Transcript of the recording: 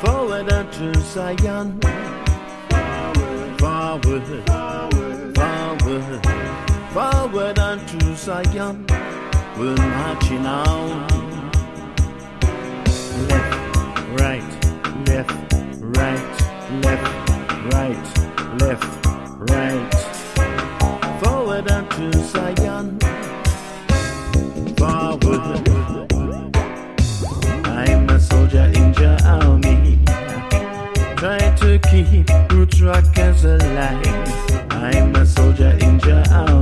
Forward unto Zion. Forward, forward, forward unto Zion. We're marching out. Left, right, left, right, left, right, left, right. Forward unto Zion. Forward. I'm a soldier in your army, trying to keep roots rockers alive. I'm a soldier in your army.